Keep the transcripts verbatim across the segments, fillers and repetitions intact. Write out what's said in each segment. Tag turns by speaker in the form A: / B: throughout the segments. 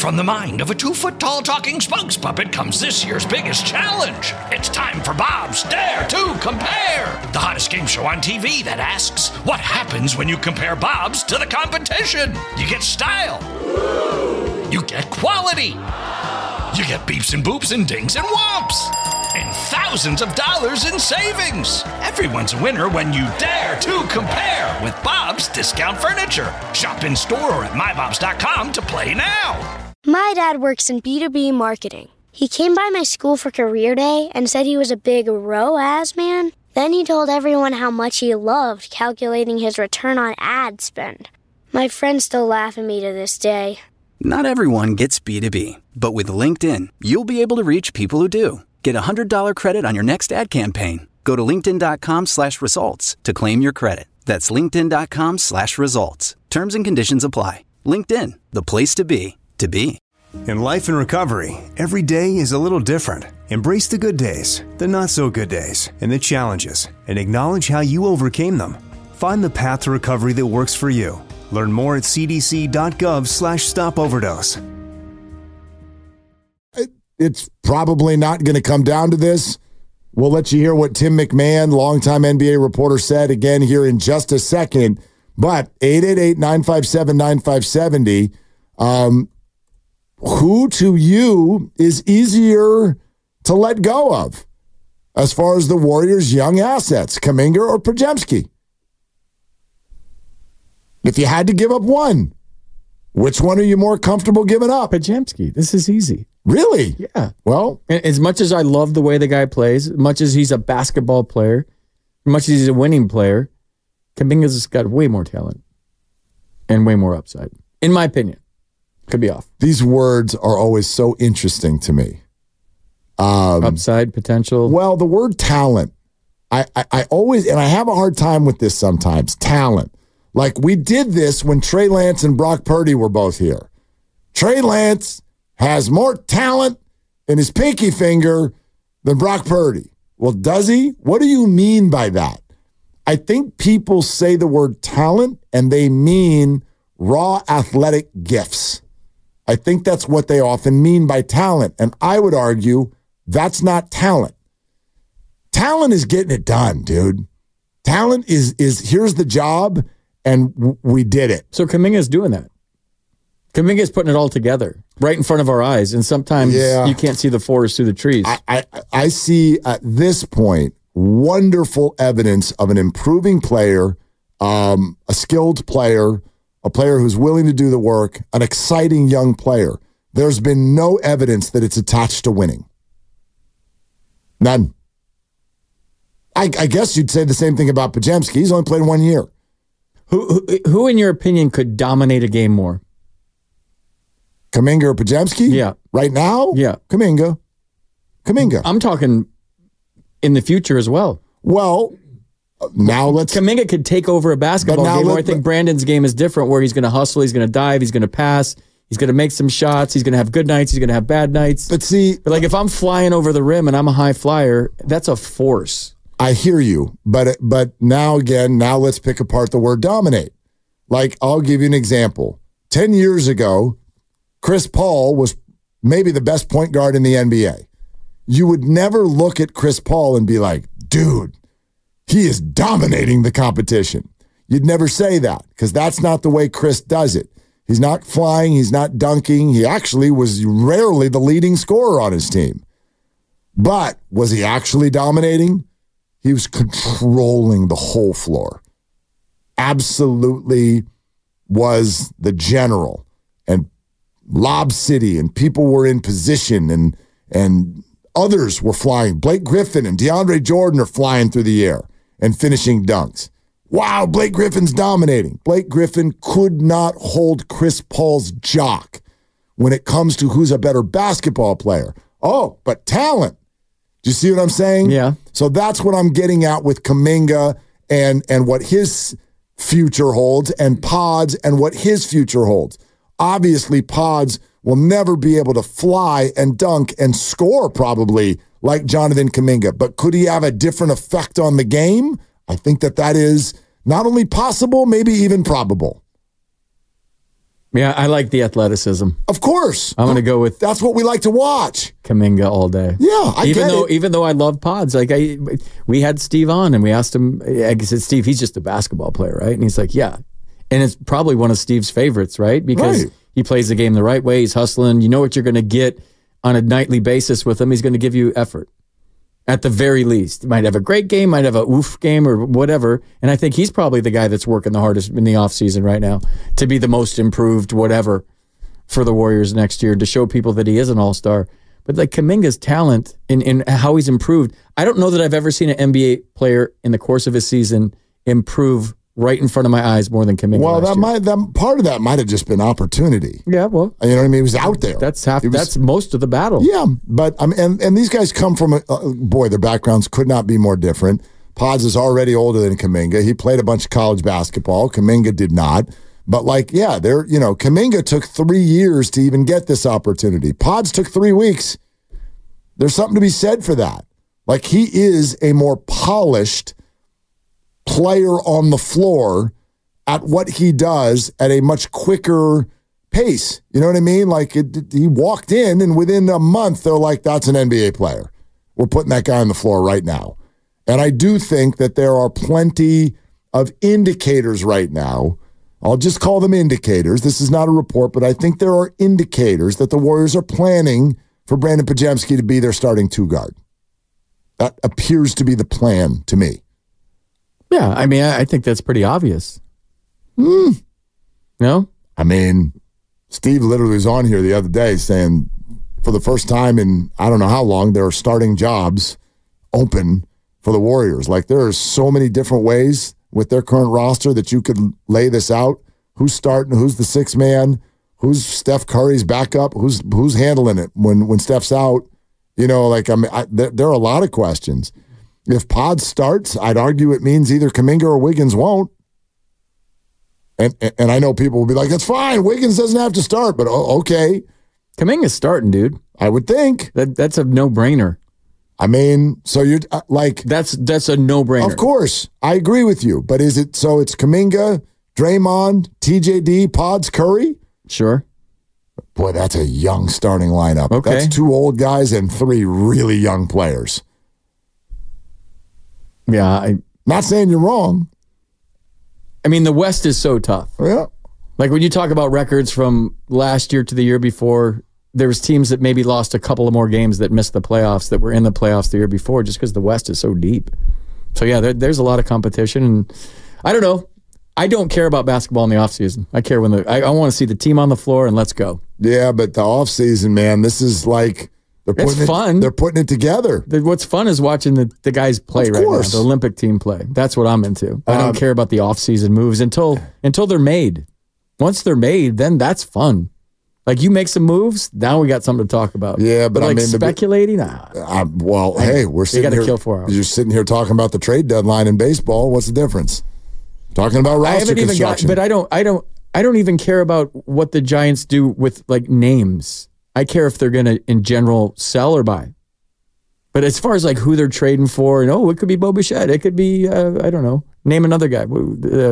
A: from the mind of a two-foot-tall talking spokes puppet comes this year's biggest challenge. It's time for Bob's Dare to Compare, the hottest game show on T V that asks, what happens when you compare Bobs to the competition? You get style. You get quality. You get beeps and boops and dings and whomps. And thousands of dollars in savings. Everyone's a winner when you dare to compare with Bob's Discount Furniture. Shop in store or at my bobs dot com to play now.
B: My dad works in B two B marketing. He came by my school for career day and said he was a big R O A S man. Then he told everyone how much he loved calculating his return on ad spend. My friends still laugh at me to this day.
C: Not everyone gets B two B, but with LinkedIn, you'll be able to reach people who do. Get a one hundred dollars credit on your next ad campaign. Go to linkedin.com slash results to claim your credit. That's linkedin.com slash results. Terms and conditions apply. LinkedIn, the place to be, to be.
D: In life and recovery, every day is a little different. Embrace the good days, the not so good days, and the challenges, and acknowledge how you overcame them. Find the path to recovery that works for you. Learn more at cdc.gov slash stop overdose.
E: It's probably not going to come down to this. We'll let you hear what Tim McMahon, longtime N B A reporter, said again here in just a second. But eight eight eight, nine five seven, nine five seven zero, um, who to you is easier to let go of as far as the Warriors' young assets, Kuminga or Podziemski? If you had to give up one, which one are you more comfortable giving up?
F: Podziemski. This is easy.
E: Really?
F: Yeah.
E: Well,
F: as much as I love the way the guy plays, as much as he's a basketball player, as much as he's a winning player, Kuminga's got way more talent and way more upside, in my opinion. Could be off.
E: These words are always so interesting to me. Um,
F: upside, potential.
E: Well, the word talent, I, I, I always, and I have a hard time with this sometimes, talent. Like we did this when Trey Lance and Brock Purdy were both here. Trey Lance has more talent in his pinky finger than Brock Purdy. Well, does he? What do you mean by that? I think people say the word talent and they mean raw athletic gifts. I think that's what they often mean by talent. And I would argue that's not talent. Talent is getting it done, dude. Talent is, is here's the job and w- we did it.
F: So Kuminga's doing that. Kuminga's putting it all together right in front of our eyes, and sometimes yeah. you can't see the forest through the trees.
E: I, I, I see at this point wonderful evidence of an improving player, um, a skilled player, a player who's willing to do the work, an exciting young player. There's been no evidence that it's attached to winning. None. I, I guess you'd say the same thing about Podziemski. He's only played one year.
F: Who, who, who, in your opinion, could dominate a game more?
E: Kuminga or Podziemski?
F: Yeah.
E: Right now?
F: Yeah.
E: Kuminga. Kuminga.
F: I'm talking in the future as well.
E: Well, now let's...
F: Kuminga could take over a basketball game where I think Brandon's game is different, where he's going to hustle, he's going to dive, he's going to pass, he's going to make some shots, he's going to have good nights, he's going to have bad nights.
E: But see...
F: But like if I'm flying over the rim and I'm a high flyer, that's a force.
E: I hear you. But But now again, now let's pick apart the word dominate. Like, I'll give you an example. Ten years ago, Chris Paul was maybe the best point guard in the N B A. You would never look at Chris Paul and be like, dude, he is dominating the competition. You'd never say that because that's not the way Chris does it. He's not flying. He's not dunking. He actually was rarely the leading scorer on his team. But was he actually dominating? He was controlling the whole floor. Absolutely was the general. And Lob City, and people were in position, and and others were flying. Blake Griffin and DeAndre Jordan are flying through the air and finishing dunks. Wow, Blake Griffin's dominating. Blake Griffin could not hold Chris Paul's jock when it comes to who's a better basketball player. Oh, but talent. Do you see what I'm saying?
F: Yeah.
E: So that's what I'm getting at with Kuminga and, and what his future holds, and Pods and what his future holds. Obviously, Pods will never be able to fly and dunk and score probably like Jonathan Kuminga. But could he have a different effect on the game? I think that that is not only possible, maybe even probable.
F: Yeah, I like the athleticism.
E: Of course.
F: I'm going to go with
E: That's what we like to watch.
F: Kuminga all day.
E: Yeah, I
F: even
E: get
F: though
E: it.
F: even though I love Pods, like I, we had Steve on and we asked him. I said, Steve, he's just a basketball player, right? And he's like, yeah, and it's probably one of Steve's favorites, right? Because
E: Right.
F: he plays the game the right way. He's hustling. You know what you're going to get on a nightly basis with him. He's going to give you effort. At the very least, he might have a great game, might have a oof game or whatever. And I think he's probably the guy that's working the hardest in the offseason right now to be the most improved whatever for the Warriors next year, to show people that he is an all-star. But like Kuminga's talent and, and how he's improved, I don't know that I've ever seen an N B A player in the course of his season improve right in front of my eyes more than Kuminga.
E: Well,
F: last
E: that
F: year.
E: might that part of that might have just been opportunity.
F: Yeah, well,
E: You know what I mean? He was out there.
F: that's half.
E: He was-
F: that's most of the battle.
E: Yeah, but I mean, and, and these guys come from a, uh, boy, their backgrounds could not be more different. Pods is already older than Kuminga. He played a bunch of college basketball. Kuminga did not. But like, yeah, they're you know, Kuminga took three years to even get this opportunity. Pods took three weeks. There's something to be said for that. Like, he is a more polished player on the floor at what he does at a much quicker pace. You know what I mean? Like, it, he walked in, and within a month, they're like, that's an N B A player. We're putting that guy on the floor right now. And I do think that there are plenty of indicators right now. I'll just call them indicators. This is not a report, but I think there are indicators that the Warriors are planning for Brandon Podziemski to be their starting two guard. That appears to be the plan to me.
F: Yeah, I mean, I, I think that's pretty obvious.
E: Mm.
F: No?
E: I mean, Steve literally was on here the other day saying for the first time in I don't know how long, there are starting jobs open for the Warriors. Like, there are so many different ways with their current roster that you could lay this out. Who's starting? Who's the sixth man? Who's Steph Curry's backup? Who's who's handling it when when Steph's out? You know, like I mean, I, there, there are a lot of questions. If Pod starts, I'd argue it means either Kuminga or Wiggins won't. And and I know people will be like, "That's fine. Wiggins doesn't have to start." But oh, okay,
F: Kuminga's starting, dude.
E: I would think.
F: That that's a no-brainer.
E: I mean, so you're uh, like,
F: That's that's a no-brainer.
E: of course, I agree with you. But is it so? It's Kuminga, Draymond, T J D, Pods, Curry.
F: Sure.
E: Boy, that's a young starting lineup.
F: Okay.
E: That's two old guys and three really young players.
F: Yeah, I
E: Not saying you're wrong.
F: I mean, the West is so tough.
E: Yeah.
F: Like when you talk about records from last year to the year before, there was teams that maybe lost a couple of more games that missed the playoffs that were in the playoffs the year before just because the West is so deep. So, yeah, there, there's a lot of competition. And I don't know. I don't care about basketball in the offseason. I care when the I, I want to see the team on the floor and let's go.
E: Yeah, but the offseason, man, this is like they're
F: It's
E: putting
F: fun.
E: It, they're putting it together.
F: The- What's fun is watching the, the guys play
E: Of
F: right now,
E: course.
F: the Olympic team play. That's what I'm into. I don't
E: Um,
F: care about the offseason moves until until they're made. Once they're made, then that's fun. Like you make some moves, now we got something to talk about.
E: Yeah, but I
F: like
E: mean, the-
F: speculating, nah.
E: Uh, well, hey, we're sitting
F: gotta
E: here.
F: kill four hours.
E: You're sitting here talking about the trade deadline in baseball. What's the difference? Talking about roster
F: I haven't even got,
E: construction.
F: but I don't, I don't, I don't even care about what the Giants do with like names. I care if they're going to, in general, sell or buy. But as far as like who they're trading for, and oh, it could be Bo Bichette, it could be, uh, I don't know, name another guy, uh,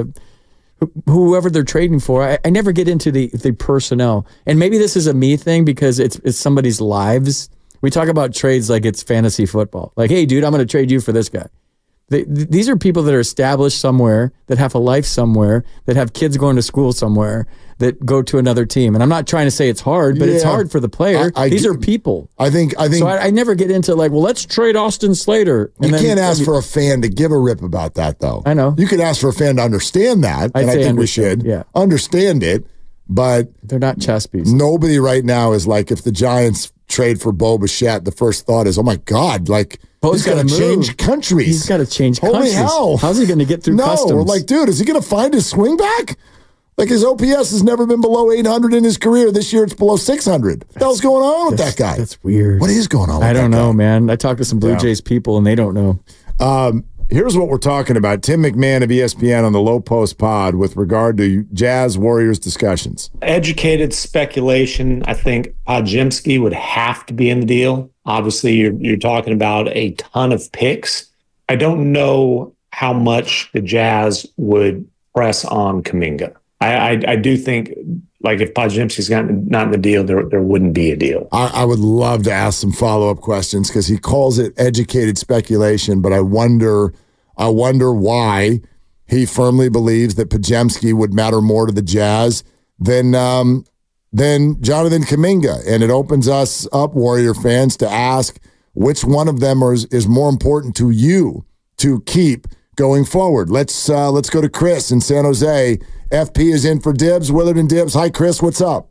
F: whoever they're trading for. I, I never get into the the personnel, and maybe this is a me thing because it's it's somebody's lives. We talk about trades like it's fantasy football. Like, hey, dude, I'm going to trade you for this guy. They, th- these are people that are established somewhere, that have a life somewhere, that have kids going to school somewhere, that go to another team. And I'm not trying to say it's hard, but it's
E: Yeah.
F: hard for the player.
E: I- I
F: these
E: get-
F: are people.
E: I think I think
F: So I, I never get into like, well, let's trade Austin Slater. And
E: you
F: then-
E: can't ask for a fan to give a rip about that, though.
F: I know.
E: You could ask for a fan to understand that,
F: I'd
E: and I
F: say
E: think we
F: understand,
E: should
F: yeah.
E: understand it. But
F: They're not chess pieces.
E: nobody right now is like, if the Giants trade for Bo Bichette, the first thought is, oh my God, like
F: Bo's
E: he's got to
F: gotta
E: change
F: move.
E: countries.
F: He's got to change
E: Holy
F: countries.
E: hell.
F: How's he going to get through
E: no,
F: customs?
E: we're like, dude, is he going to find his swing back? Like, his O P S has never been below eight hundred in his career. This year it's below six hundred. What the hell's going on with that guy?
F: That's weird.
E: What is going on with
F: I don't
E: that
F: know,
E: guy?
F: man. I talked to some Blue
E: Yeah.
F: Jays people, and they don't know.
E: Um, here's what we're talking about. Tim McMahon of E S P N on the Low Post Pod with regard to Jazz Warriors discussions.
G: Educated speculation. I think Podziemski would have to be in the deal. Obviously, you're you're talking about a ton of picks. I don't know how much the Jazz would press on Kuminga. I, I, I do think like if Podziemski's not, not in the deal, there there wouldn't be a deal.
E: I, I would love to ask some follow-up questions because he calls it educated speculation, but I wonder, I wonder why he firmly believes that Podziemski would matter more to the Jazz than um, than Jonathan Kuminga. And it opens us up, Warrior fans, to ask which one of them is, is more important to you to keep going forward. Let's uh, let's go to Chris in San Jose. F P is in for Dibs. Willard and Dibs. Hi, Chris. What's up?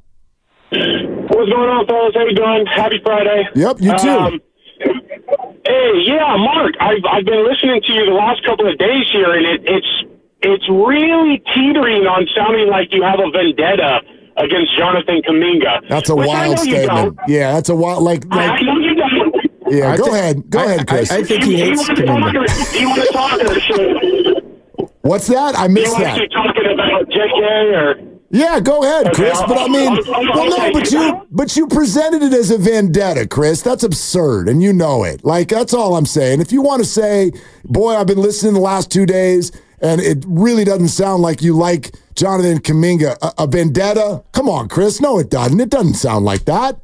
H: What's going on, fellas? How you doing? Happy Friday.
E: Yep, you too.
H: Um, hey, yeah, Mark. I've I've been listening to you the last couple of days here, and it, it's it's really teetering on sounding like you have a vendetta against Jonathan Kuminga.
E: That's a wild statement. Yeah, that's a wild like. like
H: I know you don't.
E: Yeah,
F: I
E: go
F: think,
E: ahead. Go
F: I,
E: ahead, Chris.
F: I, I think he hates Kuminga.
H: Do you want to talk or should
E: What's that? I
H: you
E: missed
H: want to
E: that.
H: keep talking about J K or?
E: Yeah, go ahead,
H: Okay,
E: Chris.
H: I'll-
E: But I mean,
H: I'll- I'll-
E: well, no,
H: I'll
E: but
H: take
E: you,
H: it.
E: but you presented it as a vendetta, Chris. That's absurd, and you know it. Like that's all I'm saying. If you want to say, "Boy, I've been listening the last two days, and it really doesn't sound like you like Jonathan Kuminga," a, a vendetta? Come on, Chris. No, it doesn't. It doesn't sound like that.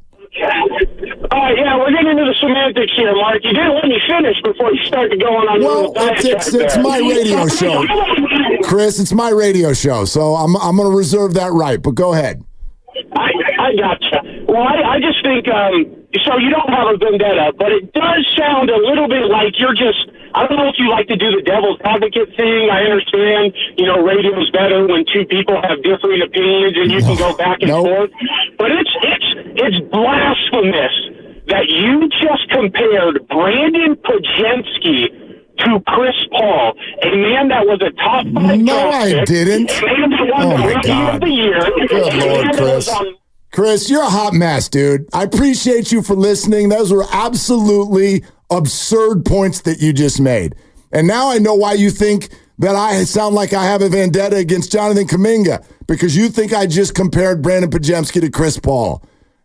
H: Uh, yeah, we're getting into the semantics here, Mark. You didn't let me finish before you started going on.
E: Well,
H: your little
E: it's it's,
H: diatribe
E: it's
H: there.
E: my radio show, Chris. It's my radio show, so I'm I'm going to reserve that right. But go ahead.
H: I, I gotcha. Well, I, I just think, um, so you don't have a vendetta, but it does sound a little bit like you're just, I don't know if you like to do the devil's advocate thing. I understand, you know, radio's better when two people have differing opinions and you can go back and
E: Nope.
H: forth. But it's, it's, it's blasphemous that you just compared Brandon Podziemski to Chris Paul, a man that was a top five
E: No,
H: draft
E: I
H: pick,
E: didn't.
H: a man that won
E: Oh,
H: the
E: my
H: Rookie
E: God.
H: of the Year,
E: Good
H: a
E: Lord,
H: man that was
E: Chris.
H: on
E: Chris, you're a hot mess, dude. I appreciate you for listening. Those were absolutely absurd points that you just made. And now I know why you think that I sound like I have a vendetta against Jonathan Kuminga, because you think I just compared Brandon Podziemski to Chris Paul.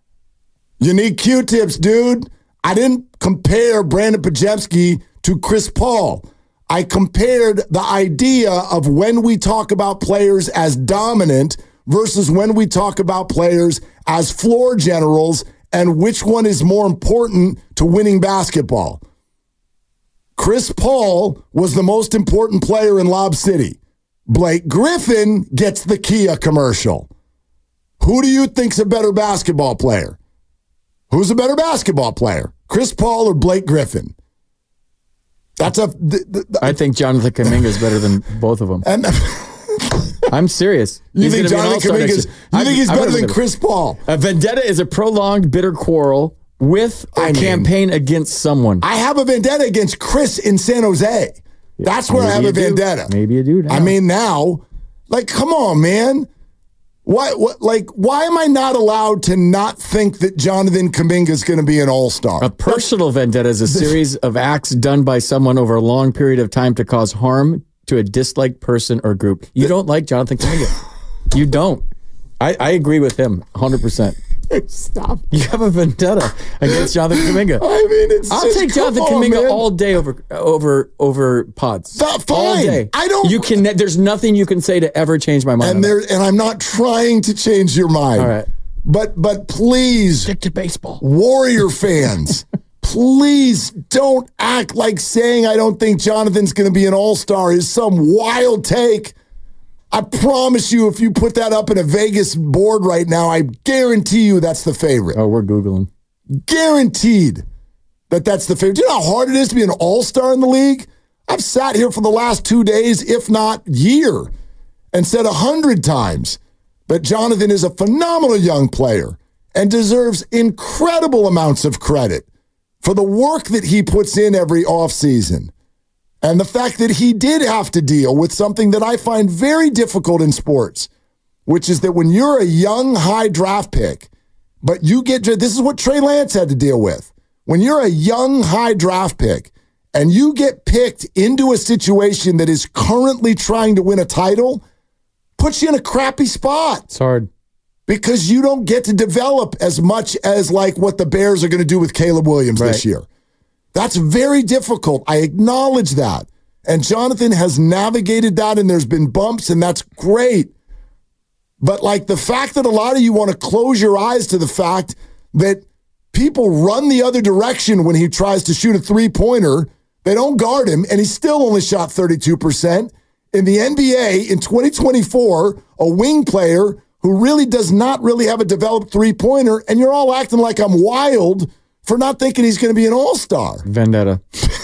E: You need Q-tips, dude. I didn't compare Brandon Podziemski to Chris Paul. I compared the idea of when we talk about players as dominant versus when we talk about players as floor generals and which one is more important to winning basketball. Chris Paul was the most important player in Lob City. Blake Griffin gets the Kia commercial. Who do you think's a better basketball player? Who's a better basketball player? Chris Paul or Blake Griffin? That's a. The, the,
F: I think Jonathan Kuminga is better than both of them.
E: and
F: I'm serious.
E: you
F: He's
E: think
F: gonna be an
E: Jonathan
F: all-star
E: Kuminga
F: next
E: is?
F: year.
E: You
F: I'm-
E: think he's
F: I'm
E: better
F: gonna
E: than
F: look at
E: Chris Paul?
F: it. A vendetta is a prolonged, bitter quarrel with a
E: I mean-
F: campaign against someone.
E: I have a vendetta against Chris in San Jose. That's where I have
F: Maybe
E: a
F: you do.
E: vendetta.
F: Maybe you do now.
E: I mean, now, like, come on, man. Why, what, like, why am I not allowed to not think that Jonathan Kuminga is going to be an all-star?
F: A personal vendetta is a series of acts done by someone over a long period of time to cause harm to a disliked person or group. You don't like Jonathan Kuminga. You don't. I, I agree with him one hundred percent.
E: Stop.
F: You have a vendetta against Jonathan Kuminga.
E: I mean, it's
F: I'll
E: just,
F: take Jonathan
E: come on,
F: Kuminga
E: man.
F: all day over over over pods.
E: That-
F: All
E: fine.
F: day.
E: I don't-
F: You can. There's nothing you can say to ever change my mind.
E: And
F: on that.
E: there, and I'm not trying to change your mind.
F: All right.
E: But but please,
F: Stick to baseball.
E: Warrior fans, please don't act like saying I don't think Jonathan's going to be an all-star is some wild take. I promise you, if you put that up in a Vegas board right now, I guarantee you that's the favorite.
F: Oh, we're googling.
E: Guaranteed that that's the favorite. Do you know how hard it is to be an all-star in the league? I've sat here for the last two days, if not year, and said a hundred times that Jonathan is a phenomenal young player and deserves incredible amounts of credit for the work that he puts in every offseason. And the fact that he did have to deal with something that I find very difficult in sports, which is that when you're a young, high draft pick, but you get, this is what Trey Lance had to deal with. When you're a young, high draft pick and you get picked into a situation that is currently trying to win a title, puts you in a crappy spot
F: It's hard.
E: because you don't get to develop as much as like what the Bears are going to do with Caleb Williams
F: Right.
E: this year. That's very difficult. I acknowledge that. And Jonathan has navigated that, and there's been bumps, and that's great. But like the fact that a lot of you want to close your eyes to the fact that people run the other direction when he tries to shoot a three-pointer, they don't guard him, and he still only shot thirty-two percent. In the N B A in twenty twenty-four, a wing player who really does not really have a developed three-pointer, and you're all acting like I'm wild for not thinking he's going to be an all-star.
F: Vendetta.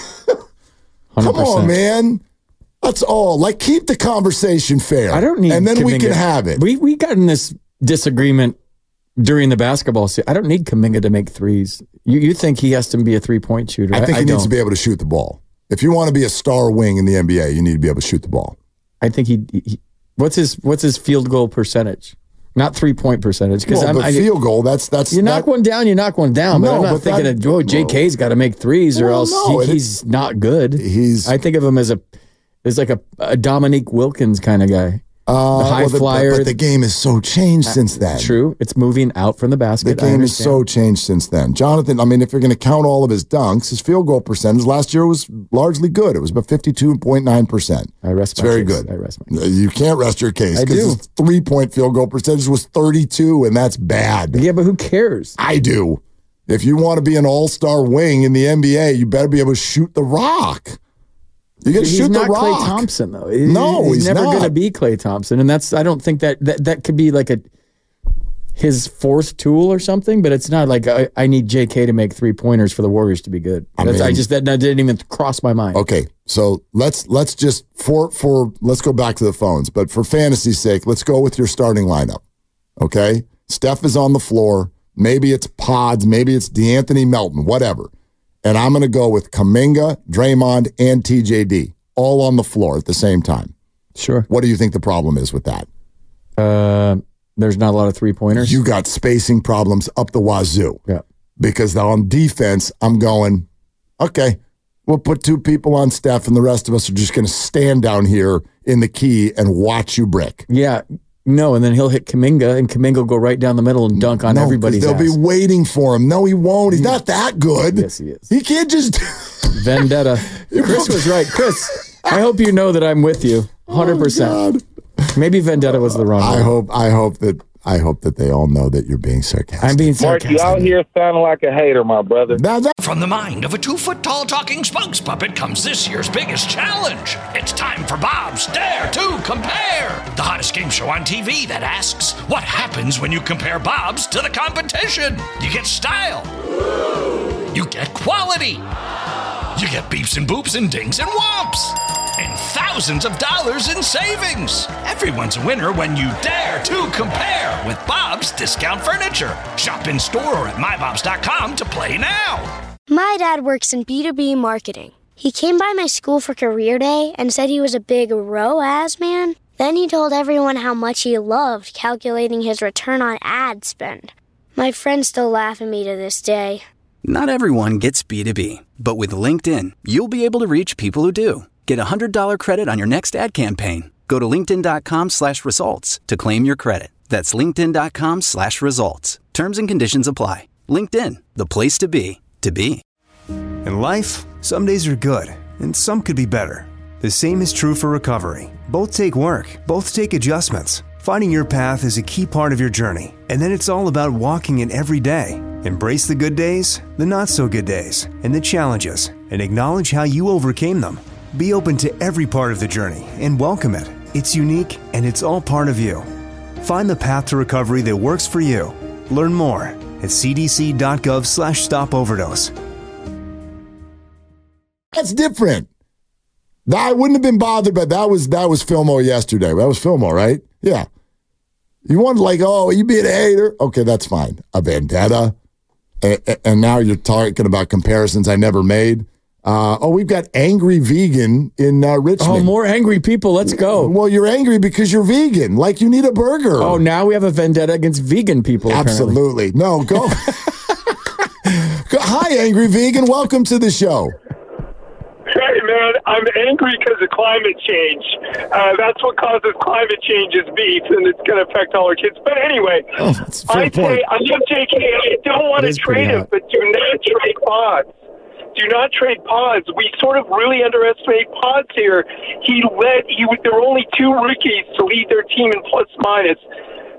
F: one hundred percent.
E: Come on, man. That's all. Like, keep the conversation fair.
F: I don't need
E: And then
F: Kuminga.
E: we can have it.
F: We we got in this disagreement during the basketball season. I don't need Kuminga to make threes. You you think he has to be a three-point shooter.
E: I think
F: I,
E: he
F: I
E: needs to
F: don't.
E: be able to shoot the ball. If you want to be a star wing in the N B A, you need to be able to shoot the ball.
F: I think he, he what's his what's his field goal percentage? Not three-point percentage.
E: Well,
F: I'm
E: the
F: I,
E: field goal, that's... that's
F: You knock
E: that,
F: one down, you knock one down. But
E: No,
F: I'm not
E: but
F: thinking
E: that-
F: of, oh, J K's got to make threes or
E: Well,
F: else
E: no,
F: he,
E: it-
F: he's not good.
E: He's...
F: I think of him as a as like a, a Dominique Wilkins kind of guy.
E: Uh,
F: the high
E: well, the,
F: flyer.
E: But, but the game has so changed since then.
F: True. It's moving out from the basket.
E: The
F: I
E: game has
F: understand.
E: so changed since then. Jonathan, I mean, if you're going to count all of his dunks, his field goal percentage last year was largely good. It was about fifty-two point nine percent.
F: I rest
E: It's
F: my
E: very
F: case.
E: good.
F: I rest my case.
E: You can't rest your case
F: I
E: because
F: do.
E: his three-point field goal percentage was thirty-two, and that's bad.
F: Yeah, but who cares?
E: I do. If you want to be an all-star wing in the N B A, you better be able to shoot the rock. You got to
F: He's
E: shoot
F: not
E: the rock.
F: Klay Thompson, though. He-
E: No,
F: he's,
E: he's
F: never
E: not.
F: going to be Klay Thompson, and that's I don't think that, that that could be like a his fourth tool or something. But it's not like I, I need J K to make three pointers for the Warriors to be good.
E: I
F: That's, I,
E: mean-
F: just that, that didn't even cross my mind.
E: Okay, so let's let's just for for let's go back to the phones, but for fantasy's sake, let's go with your starting lineup. Okay, Steph is on the floor. Maybe it's Pods, maybe it's DeAnthony Melton, whatever. And I'm going to go with Kuminga, Draymond, and T J D all on the floor at the same time.
F: Sure.
E: What do you think the problem is with that?
F: Uh, there's not a lot of three pointers.
E: You got spacing problems up the wazoo.
F: Yeah.
E: Because on defense, I'm going, okay, we'll put two people on Steph, and the rest of us are just going to stand down here in the key and watch you brick.
F: Yeah. No, and then he'll hit Kuminga, and Kuminga will go right down the middle and dunk on
E: No, 'cause
F: everybody's
E: they'll
F: ass.
E: be waiting for him. No, he won't. He's not that good.
F: Yes, he is.
E: He can't just.
F: Vendetta. Chris was right. Chris, I hope you know that I'm with you, one hundred percent.
E: Oh, God.
F: Maybe Vendetta was the wrong
E: I
F: one.
E: hope. I hope that. I hope that they all know that you're being sarcastic.
F: I'm being
I: Mark,
F: sarcastic.
I: you out here sounding like a hater, my brother.
E: Now that,
A: From the mind of a two-foot-tall talking spokes puppet comes this year's biggest challenge. It's time for Bob's Dare to Compare, the hottest game show on T V that asks, what happens when you compare Bob's to the competition? You get style. You get quality. You get beeps and boops and dings and whomps. And thousands of dollars in savings. Everyone's a winner when you dare to compare with Bob's Discount Furniture. Shop in store or at my bobs dot com to play now.
B: My dad works in B two B marketing. He came by my school for career day and said he was a big R O A S man. Then he told everyone how much he loved calculating his return on ad spend. My friends still laugh at me to this day.
C: Not everyone gets B two B, but with LinkedIn, you'll be able to reach people who do. Get a one hundred dollars credit on your next ad campaign. Go to linkedin.com slash results to claim your credit. That's linkedin.com slash results. Terms and conditions apply. LinkedIn, the place to be, to be.
D: In life, some days are good, and some could be better. The same is true for recovery. Both take work, both take adjustments. Finding your path is a key part of your journey, and then it's all about walking it every day. Embrace the good days, the not so good days, and the challenges, and acknowledge how you overcame them. Be open to every part of the journey and welcome it. It's unique and it's all part of you. Find the path to recovery that works for you. Learn more at cdc.gov slash stop overdose.
E: that's different. I wouldn't have been bothered, but that was that was Fillmore yesterday. That was Fillmore, right? Yeah. You wanted like, oh, you being a hater? Okay, that's fine. A vendetta. And, and now you're talking about comparisons I never made. Uh, oh, we've got angry vegan in uh, Richmond.
F: Oh, more angry people. Let's go.
E: Well, you're angry because you're vegan. Like you need a burger.
F: Oh, now we have a vendetta against vegan people. Apparently.
E: Absolutely. No, go. Go- Hi, angry vegan. Welcome to the show.
H: Hey, man, I'm angry because of climate change. Uh, that's what causes climate change is beef, and it's going to affect all our kids. But anyway,
E: Oh, that's a fair
H: I
E: point.
H: say, I love J K. I don't want
F: It
H: to
F: is pretty
H: trade him,
F: hot.
H: but do not trade Pods. Do not trade Pods. We sort of really underestimate Pods here. He led. He was, there were only two rookies to lead their team in plus minus.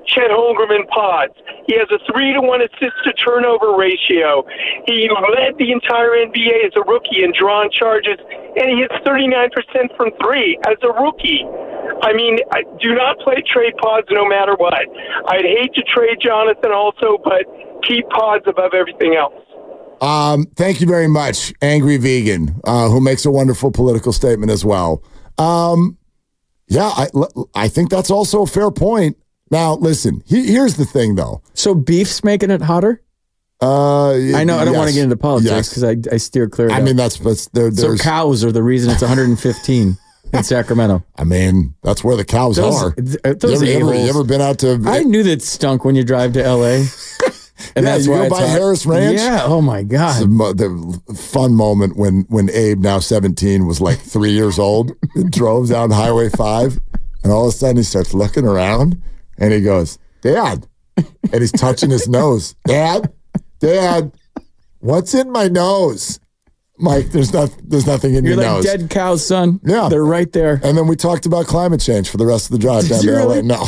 J: Chet Holmgren in Pods. He has a three to one assist to turnover ratio. He led the entire N B A as a rookie in drawn charges, and he hits thirty-nine percent from three as a rookie. I mean, I do not play trade Pods no matter what. I'd hate to trade Jonathan also, but keep Pods above everything else.
E: Um, thank you very much, Angry Vegan, uh, who makes a wonderful political statement as well. Um, yeah, I, I think that's also a fair point. Now, listen, he, here's the thing, though.
F: So beef's making it hotter?
E: Uh,
F: I know I don't
E: yes.
F: want to get into politics because
E: Yes.
F: I, I steer clear of
E: I
F: that.
E: mean, that's, that's there,
F: So
E: there's.
F: cows are the reason it's one hundred fifteen in Sacramento.
E: I mean, that's where the cows
F: Those-
E: are.
F: those
E: you, ever, you, ever,
F: a-holes.
E: you ever been out to?
F: I knew that stunk when you drive to L A. And
E: yeah,
F: that's
E: you
F: why
E: go
F: it's
E: by
F: hot.
E: Harris Ranch.
F: Yeah. Oh my
E: It's
F: God.
E: the, mo- the fun moment when when Abe, now seventeen, was like three years old, and drove down Highway five, and all of a sudden he starts looking around, and he goes, "Dad," and he's touching his nose. "Dad, Dad, what's in my nose?" Mike, there's not there's nothing in
F: You're
E: your
F: like
E: nose.
F: dead cows, son.
E: Yeah,
F: they're right there.
E: And then we talked about climate change for the rest of the drive down
F: you
E: to
F: really?
E: L A. No.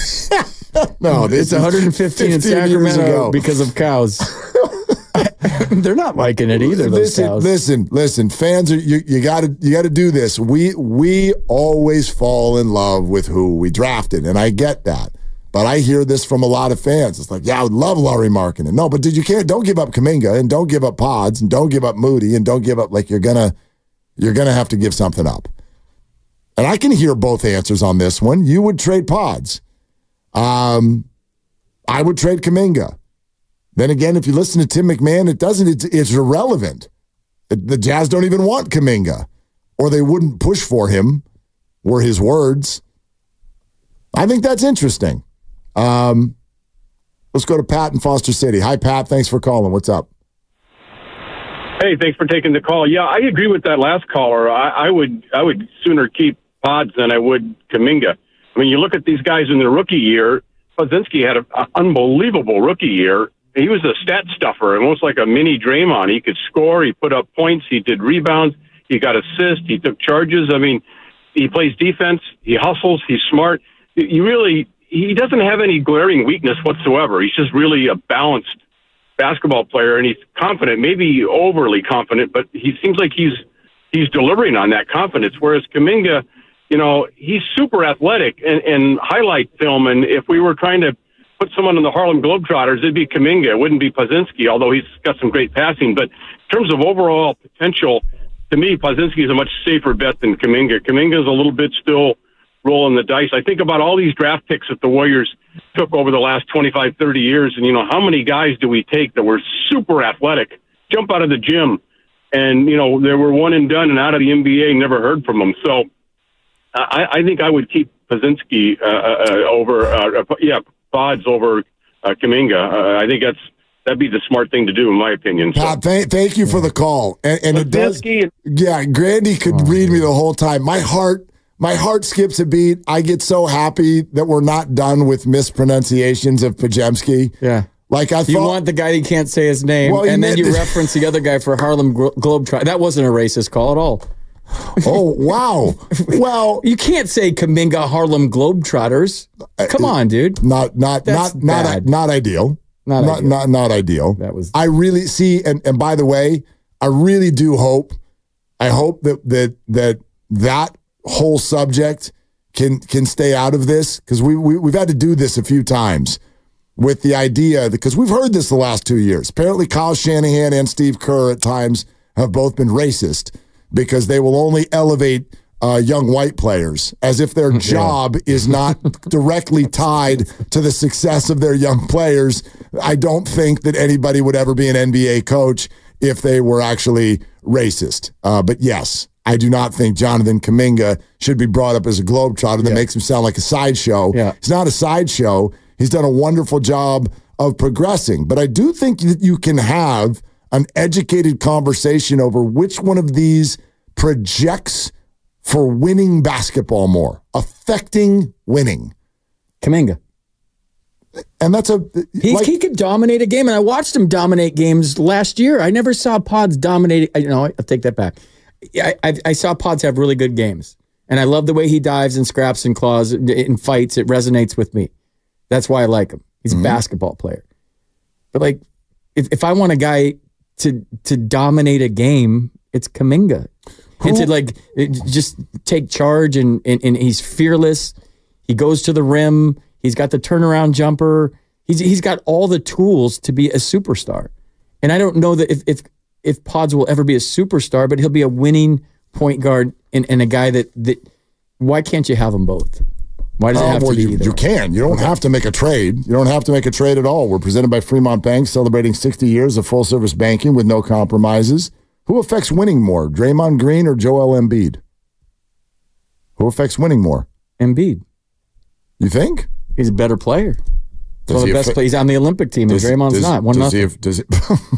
E: No, this
F: It's one hundred fifteen in
E: is fifteen years
F: Sacramento
E: ago.
F: because of cows. They're not liking it either. Those
E: Listen,
F: cows.
E: listen, listen. Fans are you. You got to you got to do this. We we always fall in love with who we drafted, and I get that. But I hear this from a lot of fans. It's like, yeah, I would love Lauri Markkanen. No, but did you can't. Don't give up Kuminga, and don't give up Pods, and don't give up Moody, and don't give up. Like you're gonna you're gonna have to give something up. And I can hear both answers on this one. You would trade Pods. Um, I would trade Kuminga. Then again, if you listen to Tim McMahon, it doesn't. It's, it's irrelevant. The Jazz don't even want Kuminga, or they wouldn't push for him, were his words. I think that's interesting. Um, let's go to Pat in Foster City. Hi, Pat. Thanks for calling. What's up?
K: Hey, thanks for taking the call. Yeah, I agree with that last caller. I, I would I would sooner keep Pods than I would Kuminga. I mean, you look at these guys in their rookie year. Podziemski had an unbelievable rookie year. He was a stat stuffer, almost like a mini Draymond. He could score. He put up points. He did rebounds. He got assists. He took charges. I mean, he plays defense. He hustles. He's smart. You really, he doesn't have any glaring weakness whatsoever. He's just really a balanced basketball player, and he's confident, maybe overly confident, but he seems like he's he's delivering on that confidence. Whereas Kuminga, you know, he's super athletic and, and highlight film. And if we were trying to put someone in the Harlem Globetrotters, it'd be Kuminga. It wouldn't be Podziemski, although he's got some great passing. But in terms of overall potential, to me, Podziemski is a much safer bet than Kuminga. Kuminga is a little bit still rolling the dice. I think about all these draft picks that the Warriors took over the last twenty-five, thirty years, and, you know, how many guys do we take that were super athletic, jump out of the gym, and, you know, they were one and done and out of the N B A, never heard from them. So I, I think I would keep Podziemski uh, uh, over, uh, yeah, Pods over uh, Kuminga. Uh, I think that's that'd be the smart thing to do, in my opinion. So.
E: Pat, thank, thank you for the call. And, and it does. Yeah, Grandy could oh, read me the whole time. My heart. My heart skips a beat. I get so happy that we're not done with mispronunciations of Podziemski.
F: Yeah.
E: Like I thought.
F: You want the guy who can't say his name, well, and then you reference the other guy for Harlem Globetrotters. That wasn't a racist call at all.
E: Oh, wow. Well,
F: you can't say Kuminga Harlem Globetrotters. Come on, dude.
E: Not not
F: That's
E: not not
F: bad.
E: not ideal.
F: Not
E: not,
F: ideal.
E: not not ideal.
F: That was
E: I really see and, and by the way, I really do hope I hope that that that that whole subject can can stay out of this, because we, we we've had to do this a few times with the idea, because we've heard this the last two years. Apparently Kyle Shanahan and Steve Kerr at times have both been racist because they will only elevate uh, young white players as if their job yeah. is not directly tied to the success of their young players. I don't think that anybody would ever be an N B A coach if they were actually racist. Uh, but yes, I do not think Jonathan Kuminga should be brought up as a globetrotter that yeah. makes him sound like a sideshow.
F: Yeah.
E: He's not a sideshow. He's done a wonderful job of progressing. But I do think that you can have an educated conversation over which one of these projects for winning basketball more, affecting winning.
F: Kuminga.
E: And that's a...
F: He, like, he could dominate a game, and I watched him dominate games last year. I never saw Pods dominate. You know, I'll take that back. I, I, I saw Pods have really good games, and I love the way he dives and scraps and claws and fights. It resonates with me. That's why I like him. He's mm-hmm. a basketball player. But like, if, if I want a guy to to dominate a game, it's Kuminga. Who? And to like just take charge and, and and he's fearless. He goes to the rim. He's got the turnaround jumper. He's he's got all the tools to be a superstar. And I don't know that if if, if Pods will ever be a superstar, but he'll be a winning point guard and, and a guy that, that why can't you have them both? Why does it have
E: oh, well,
F: to be
E: you,
F: either?
E: You can. You don't okay. have to make a trade. You don't have to make a trade at all. We're presented by Fremont Bank, celebrating sixty years of full-service banking with no compromises. Who affects winning more, Draymond Green or Joel Embiid? Who affects winning more?
F: Embiid.
E: You think?
F: He's a better player. He's one of the best players. He's on the Olympic team, and Draymond's does, not. One
E: does
F: nothing.
E: He have, does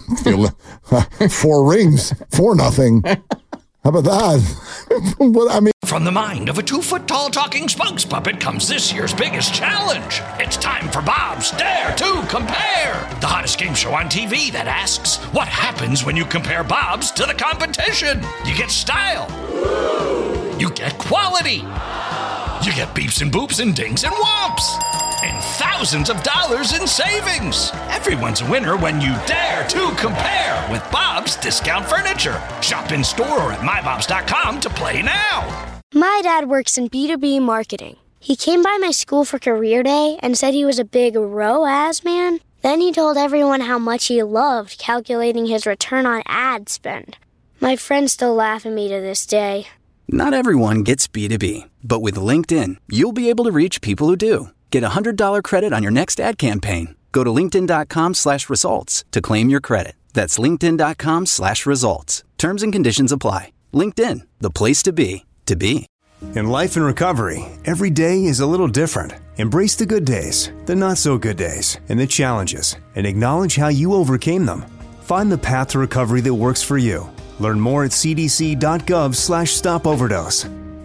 E: it, four rings, four nothing. How about that? What, I mean,
A: from the mind of a two-foot-tall talking spokes puppet comes this year's biggest challenge. It's time for Bob's Dare to Compare, the hottest game show on T V that asks, what happens when you compare Bob's to the competition? You get style. You get quality. You get beeps and boops and dings and whomps. And thousands of dollars in savings. Everyone's a winner when you dare to compare with Bob's Discount Furniture. Shop in store or at my bobs dot com to play now.
B: My dad works in B two B marketing. He came by my school for career day and said he was a big R O A S man. Then he told everyone how much he loved calculating his return on ad spend. My friends still laugh at me to this day.
C: Not everyone gets B two B, but with LinkedIn, you'll be able to reach people who do. Get a one hundred dollars credit on your next ad campaign. Go to linkedin.com slash results to claim your credit. That's linkedin.com slash results. Terms and conditions apply. LinkedIn, the place to be, to be.
D: In life and recovery, every day is a little different. Embrace the good days, the not so good days, and the challenges, and acknowledge how you overcame them. Find the path to recovery that works for you. Learn more at cdc.gov slash stop overdose.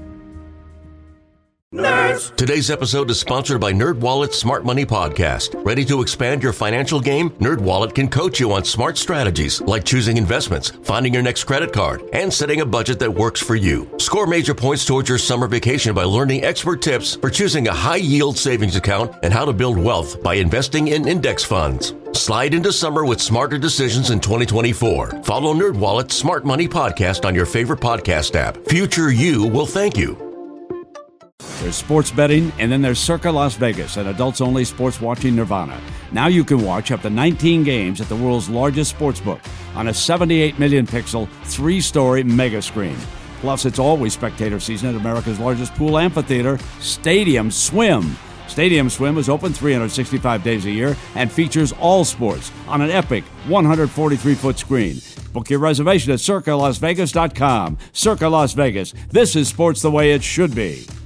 L: Nerds! Today's episode is sponsored by NerdWallet's Smart Money Podcast. Ready to expand your financial game? NerdWallet can coach you on smart strategies like choosing investments, finding your next credit card, and setting a budget that works for you. Score major points towards your summer vacation by learning expert tips for choosing a high-yield savings account and how to build wealth by investing in index funds. Slide into summer with smarter decisions in twenty twenty-four. Follow NerdWallet's Smart Money Podcast on your favorite podcast app. Future you will thank you.
M: There's sports betting, and then there's Circa Las Vegas, an adults-only sports watching nirvana. Now you can watch up to nineteen games at the world's largest sportsbook on a seventy-eight million pixel, three-story mega screen. Plus, it's always spectator season at America's largest pool amphitheater, Stadium Swim. Stadium Swim is open three hundred sixty-five days a year and features all sports on an epic one hundred forty-three foot screen. Book your reservation at circa las vegas dot com. Circa Las Vegas. This is sports the way it should be.